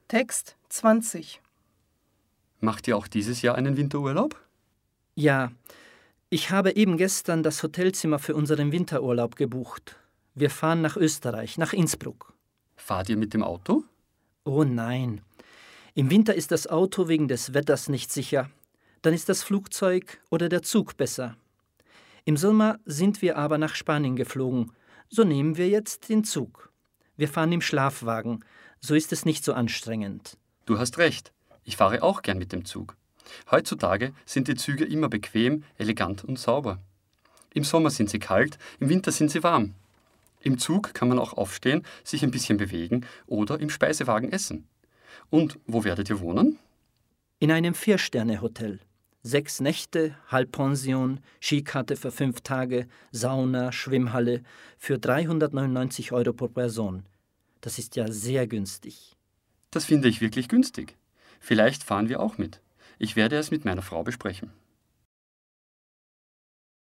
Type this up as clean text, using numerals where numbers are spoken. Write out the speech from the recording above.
Text 20. Macht ihr auch dieses Jahr einen Winterurlaub? Ja, ich habe eben gestern das Hotelzimmer für unseren Winterurlaub gebucht. Wir fahren nach Österreich, nach Innsbruck. Fahrt ihr mit dem Auto? Oh nein. Im Winter ist das Auto wegen des Wetters nicht sicher. Dann ist das Flugzeug oder der Zug besser. Im Sommer sind wir aber nach Spanien geflogen. So nehmen wir jetzt den Zug. Wir fahren im Schlafwagen. So ist es nicht so anstrengend. Du hast recht. Ich fahre auch gern mit dem Zug. Heutzutage sind die Züge immer bequem, elegant und sauber. Im Sommer sind sie kalt, im Winter sind sie warm. Im Zug kann man auch aufstehen, sich ein bisschen bewegen oder im Speisewagen essen. Und wo werdet ihr wohnen? In einem 4-Sterne-Hotel. 6 Nächte, Halbpension, Skikarte für 5 Tage, Sauna, Schwimmhalle für 399 € pro Person. Das ist ja sehr günstig. Das finde ich wirklich günstig. Vielleicht fahren wir auch mit. Ich werde es mit meiner Frau besprechen.